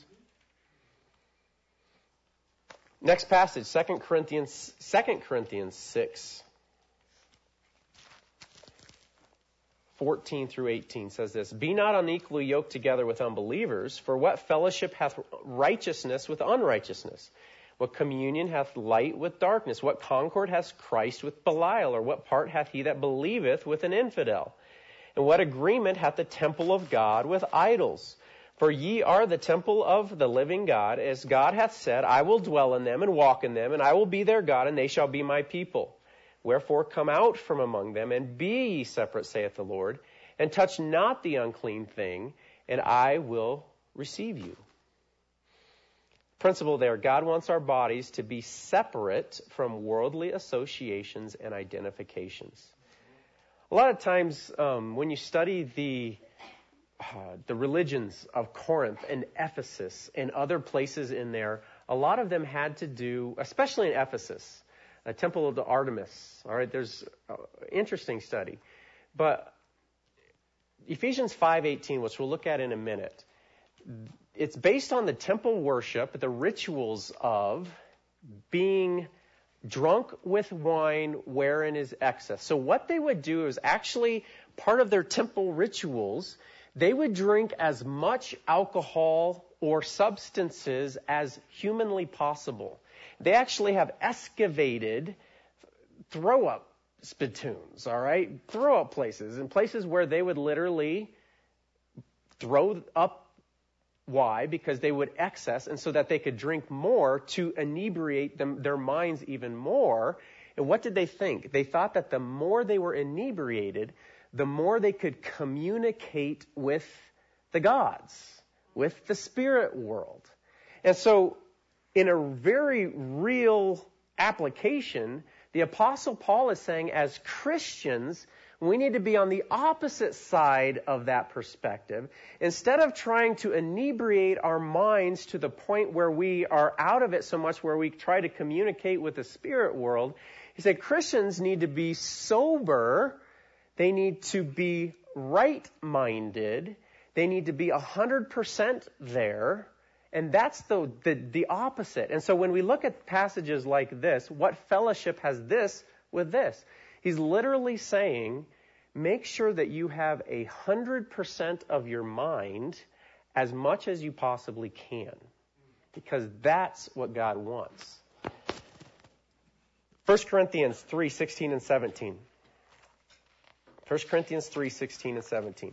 Next passage, Second Corinthians, Second Corinthians six, fourteen through eighteen says this. Be not unequally yoked together with unbelievers, for what fellowship hath righteousness with unrighteousness? What communion hath light with darkness? What concord hath Christ with Belial? Or what part hath he that believeth with an infidel? And what agreement hath the temple of God with idols? For ye are the temple of the living God, as God hath said, I will dwell in them and walk in them, and I will be their God, and they shall be my people. Wherefore come out from among them, and be ye separate, saith the Lord, and touch not the unclean thing, and I will receive you. Principle there, God wants our bodies to be separate from worldly associations and identifications. A lot of times um, when you study the uh, the religions of Corinth and Ephesus and other places in there, a lot of them had to do, especially in Ephesus, a temple of the Artemis. All right, there's uh, interesting study. But Ephesians five eighteen, which we'll look at in a minute, it's based on the temple worship, the rituals of being drunk with wine wherein is excess. So what they would do is actually part of their temple rituals, they would drink as much alcohol or substances as humanly possible. They actually have excavated throw-up spittoons, all right? Throw-up places, and places where they would literally throw up. Why? Because they would excess, and so that they could drink more to inebriate them, their minds even more. And what did they think? They thought that the more they were inebriated, the more they could communicate with the gods, with the spirit world. And so, in a very real application, the Apostle Paul is saying, as Christians, we need to be on the opposite side of that perspective. Instead of trying to inebriate our minds to the point where we are out of it so much where we try to communicate with the spirit world, he said Christians need to be sober. They need to be right-minded. They need to be one hundred percent there. And that's the, the, the opposite. And so when we look at passages like this, what fellowship has this with this? He's literally saying, make sure that you have a hundred percent of your mind as much as you possibly can, because that's what God wants. First Corinthians three, sixteen and seventeen. First Corinthians three, sixteen and seventeen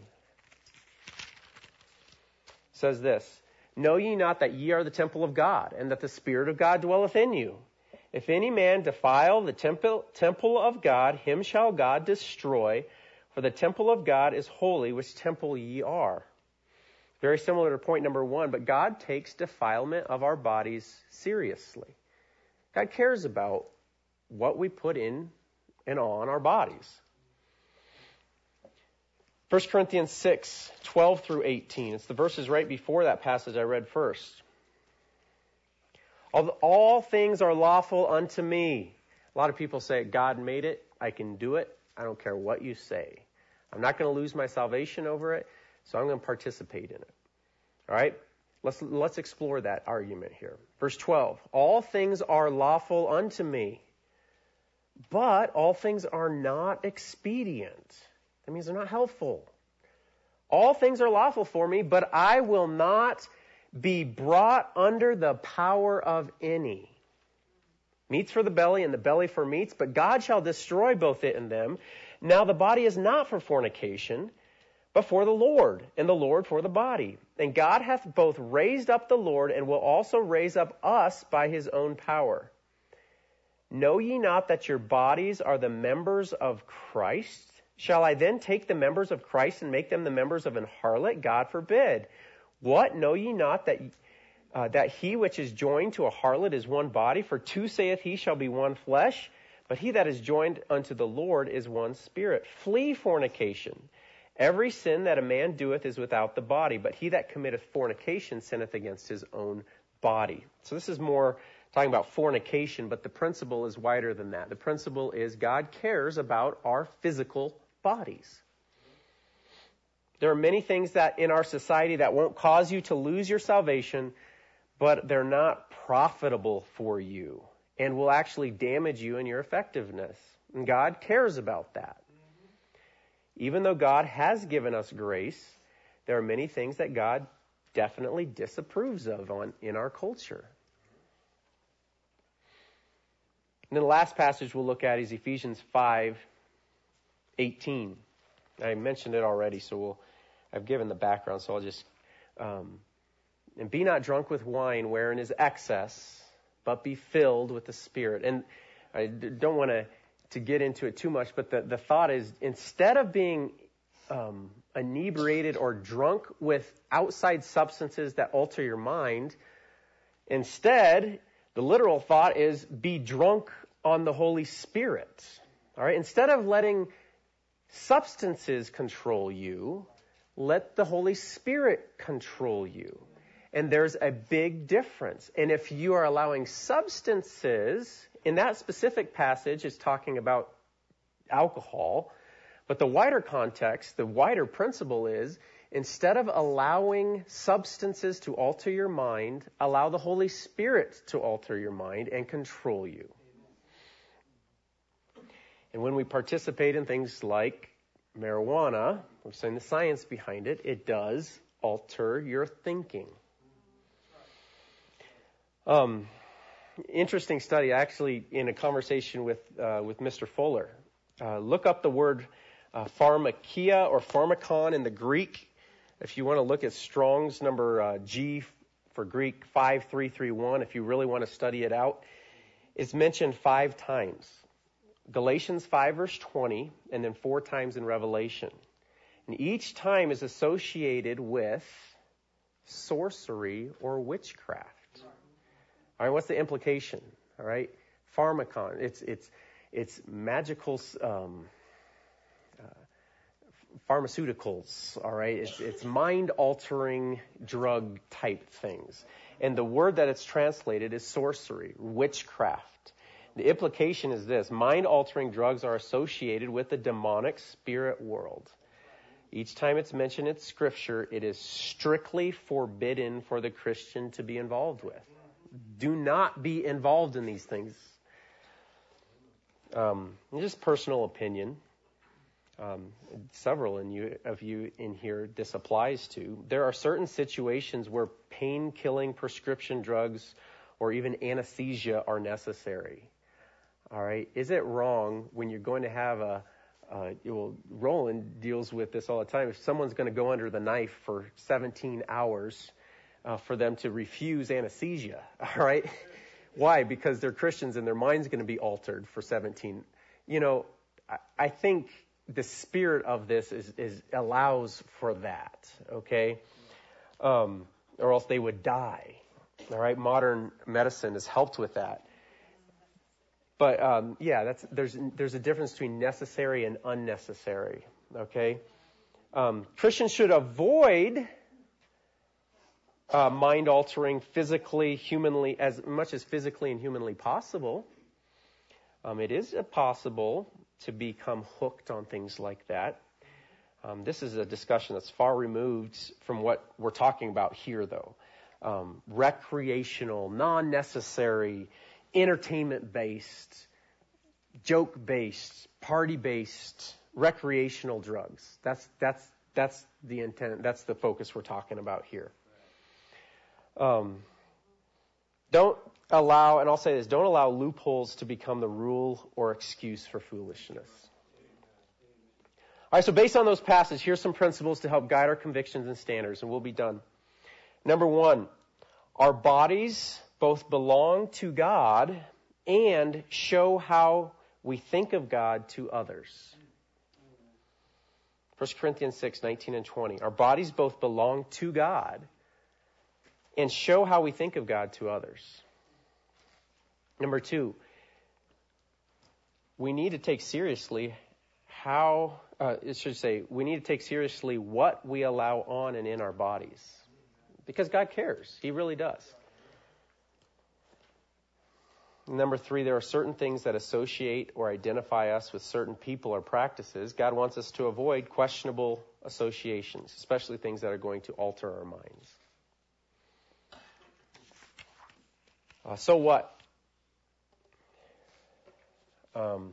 says this, know ye not that ye are the temple of God, and that the Spirit of God dwelleth in you? If any man defile the temple, temple of God, him shall God destroy, for the temple of God is holy, which temple ye are. Very similar to point number one, but God takes defilement of our bodies seriously. God cares about what we put in and on our bodies. First Corinthians six, twelve through eighteen. It's the verses right before that passage I read first. All things are lawful unto me. A lot of people say, God made it. I can do it. I don't care what you say. I'm not going to lose my salvation over it, so I'm going to participate in it. All right? Let's, let's explore that argument here. Verse twelve. All things are lawful unto me, but all things are not expedient. That means they're not helpful. All things are lawful for me, but I will not be brought under the power of any. Meats for the belly, and the belly for meats, but God shall destroy both it and them. Now the body is not for fornication, but for the Lord, and the Lord for the body. And God hath both raised up the Lord, and will also raise up us by his own power. Know ye not that your bodies are the members of Christ? Shall I then take the members of Christ and make them the members of an harlot? God forbid. What? Know ye not that uh, that he which is joined to a harlot is one body? For two, saith he, shall be one flesh. But he that is joined unto the Lord is one spirit. Flee fornication. Every sin that a man doeth is without the body, but he that committeth fornication sinneth against his own body. So this is more talking about fornication, but the principle is wider than that. The principle is God cares about our physical bodies. There are many things that in our society that won't cause you to lose your salvation, but they're not profitable for you and will actually damage you in your effectiveness. And God cares about that. Even though God has given us grace, there are many things that God definitely disapproves of on, in our culture. And then the last passage we'll look at is Ephesians five eighteen. I mentioned it already, so we'll, I've given the background, so I'll just... Um, and be not drunk with wine wherein is excess, but be filled with the Spirit. And I don't want to to get into it too much, but the, the thought is, instead of being um, inebriated or drunk with outside substances that alter your mind, instead, the literal thought is, be drunk on the Holy Spirit. All right? Instead of letting substances control you, let the Holy Spirit control you. And there's a big difference. And if you are allowing substances, in that specific passage is talking about alcohol, but the wider context, the wider principle is, instead of allowing substances to alter your mind, allow the Holy Spirit to alter your mind and control you. And when we participate in things like marijuana, we're saying the science behind it, it does alter your thinking. Um, interesting study, actually, in a conversation with uh, with Mister Fuller. Uh, look up the word uh, pharmakia or pharmakon in the Greek. If you want to look at Strong's number uh, G for Greek five three three one, if you really want to study it out, it's mentioned five times. Galatians five verse twenty, and then four times in Revelation. And each time is associated with sorcery or witchcraft. All right, what's the implication? All right, pharmakon. It's it's it's magical um, uh, pharmaceuticals. All right, it's it's mind-altering drug type things, and the word that it's translated is sorcery, witchcraft. The implication is this: mind-altering drugs are associated with the demonic spirit world. Each time it's mentioned in Scripture, it is strictly forbidden for the Christian to be involved with. Do not be involved in these things. Um, just personal opinion. Um, several in you, of you in here this applies to. There are certain situations where pain-killing prescription drugs or even anesthesia are necessary. All right. Is it wrong when you're going to have a, uh, well, Roland deals with this all the time. If someone's going to go under the knife for seventeen hours, Uh, for them to refuse anesthesia, all right? Why? Because they're Christians and their mind's going to be altered for seventeen. You know, I, I think the spirit of this is, is allows for that, okay? Um, or else they would die, all right? Modern medicine has helped with that. But um, yeah, that's there's there's a difference between necessary and unnecessary, okay? Um, Christians should avoid Uh, mind-altering, physically, humanly, as much as physically and humanly possible. Um, it is possible to become hooked on things like that. Um, this is a discussion that's far removed from what we're talking about here, though. Um, recreational, non-necessary, entertainment-based joke-based, party-based, recreational drugs. That's that's that's the intent. That's the focus we're talking about here. Um, don't allow, and I'll say this: don't allow loopholes to become the rule or excuse for foolishness. All right. So based on those passages, here's some principles to help guide our convictions and standards, and we'll be done. Number one, our bodies both belong to God and show how we think of God to others. First Corinthians six, nineteen and twenty. Our bodies both belong to God and show how we think of God to others. Number two, we need to take seriously how, uh, it should say, we need to take seriously what we allow on and in our bodies. Because God cares. He really does. Number three, there are certain things that associate or identify us with certain people or practices. God wants us to avoid questionable associations, especially things that are going to alter our minds. Uh, so what? Um,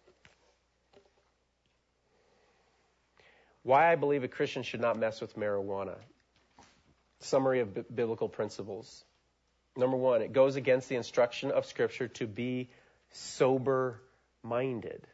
why I believe a Christian should not mess with marijuana. Summary of b- biblical principles. Number one, it goes against the instruction of Scripture to be sober-minded.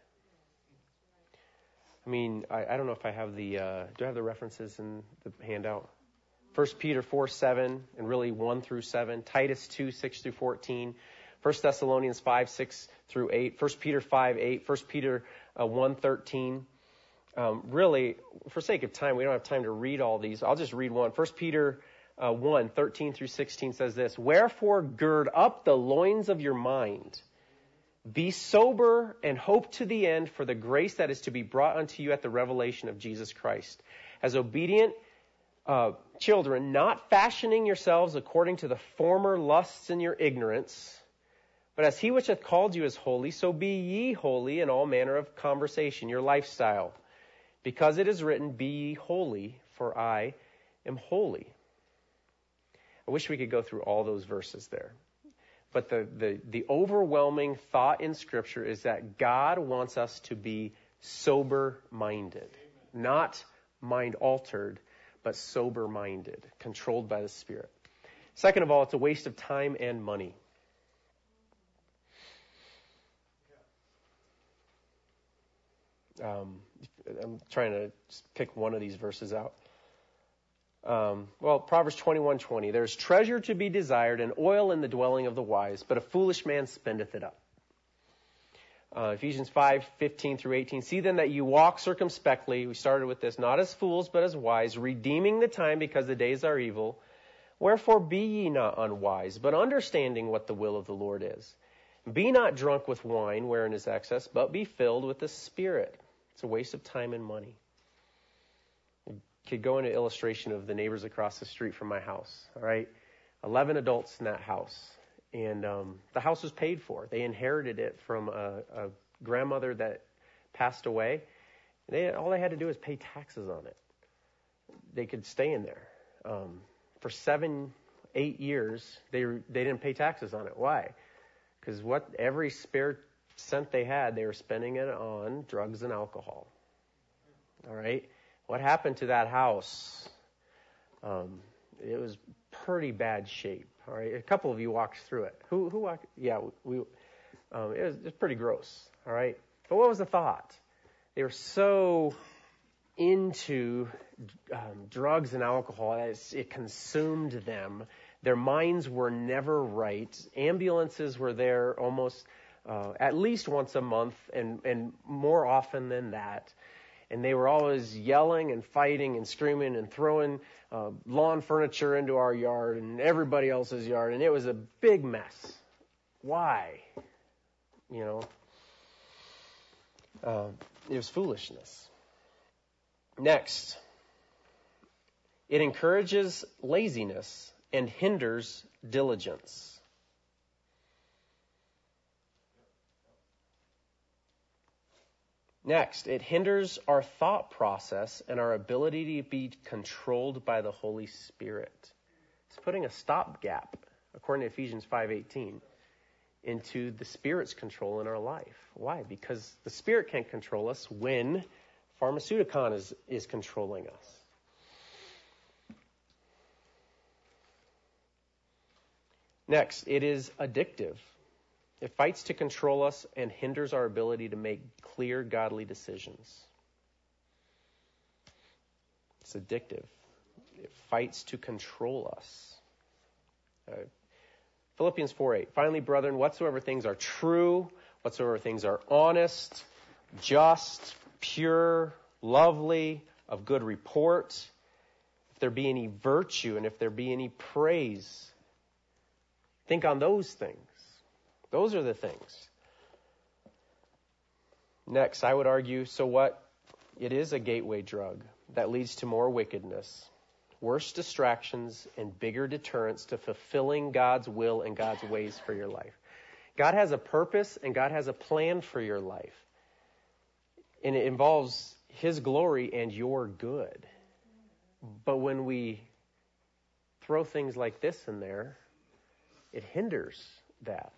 I mean, I, I don't know if I have the, uh, do I have the references in the handout? First Peter four, seven, and really one through seven. Titus two, six through fourteen. First Thessalonians five, six through eight. First Peter five, eight. First Peter uh, one, thirteen. Um, really, for sake of time, we don't have time to read all these. I'll just read one. First Peter Uh, one, thirteen through sixteen says this: Wherefore gird up the loins of your mind. Be sober and hope to the end for the grace that is to be brought unto you at the revelation of Jesus Christ. As obedient uh, children, not fashioning yourselves according to the former lusts in your ignorance, but as he which hath called you is holy, so be ye holy in all manner of conversation, your lifestyle. Because it is written, be ye holy, for I am holy. I wish we could go through all those verses there. But the, the, the overwhelming thought in Scripture is that God wants us to be sober-minded. Not mind-altered, but sober-minded, controlled by the Spirit. Second of all, it's a waste of time and money. Um, I'm trying to pick one of these verses out. Um, well, Proverbs twenty-one twenty. There's treasure to be desired and oil in the dwelling of the wise, but a foolish man spendeth it up. Uh, Ephesians five fifteen through eighteen. See then that you walk circumspectly. We started with this. Not as fools, but as wise, redeeming the time because the days are evil. Wherefore be ye not unwise, but understanding what the will of the Lord is. Be not drunk with wine, wherein is excess, but be filled with the Spirit. It's a waste of time and money. Could go into illustration of the neighbors across the street from my house. All right, eleven adults in that house, and um, the house was paid for. They inherited it from a, a grandmother that passed away. They all they had to do was pay taxes on it. They could stay in there um, for seven, eight years. They they didn't pay taxes on it. Why? Because what every spare cent they had, they were spending it on drugs and alcohol. All right. What happened to that house? Um, it was pretty bad shape. All right, a couple of you walked through it. Who who walked? Yeah, we. Um, it was it was pretty gross. All right, but what was the thought? They were so into um, drugs and alcohol, it, it consumed them. Their minds were never right. Ambulances were there almost uh, at least once a month, and and more often than that. And they were always yelling and fighting and screaming and throwing uh, lawn furniture into our yard and everybody else's yard. And it was a big mess. Why? You know, uh, it was foolishness. Next, it encourages laziness and hinders diligence. Next, it hinders our thought process and our ability to be controlled by the Holy Spirit. It's putting a stopgap, according to Ephesians five eighteen. into the Spirit's control in our life. Why? Because the Spirit can't control us when pharmaceuticon is, is controlling us. Next, it is addictive. It fights to control us and hinders our ability to make clear, godly decisions. It's addictive. It fights to control us. Uh, Philippians four eight. Finally, brethren, whatsoever things are true, whatsoever things are honest, just, pure, lovely, of good report, if there be any virtue and if there be any praise, think on those things. Those are the things. Next, I would argue, so what? It is a gateway drug that leads to more wickedness, worse distractions, and bigger deterrents to fulfilling God's will and God's ways for your life. God has a purpose and God has a plan for your life. And it involves His glory and your good. But when we throw things like this in there, it hinders that.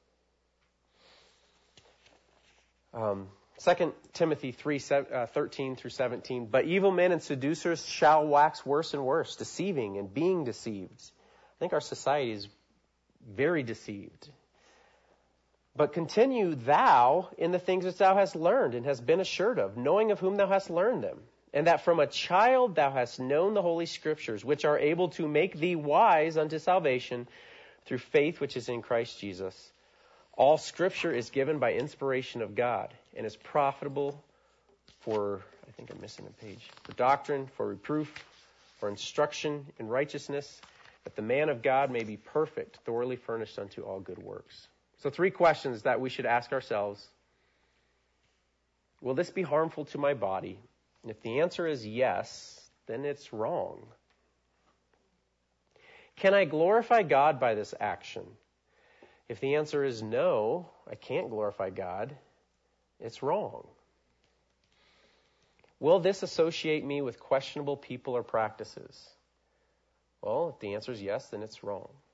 Um, Second Timothy three, thirteen through seventeen. But evil men and seducers shall wax worse and worse, deceiving and being deceived. I think our society is very deceived. But continue thou in the things which thou hast learned and hast been assured of, knowing of whom thou hast learned them, and that from a child thou hast known the holy Scriptures, which are able to make thee wise unto salvation through faith which is in Christ Jesus. All Scripture is given by inspiration of God and is profitable for, I think I'm missing a page, for doctrine, for reproof, for instruction in righteousness, that the man of God may be perfect, thoroughly furnished unto all good works. So three questions that we should ask ourselves. Will this be harmful to my body? And if the answer is yes, then it's wrong. Can I glorify God by this action? If the answer is no, I can't glorify God, it's wrong. Will this associate me with questionable people or practices? Well, if the answer is yes, then it's wrong.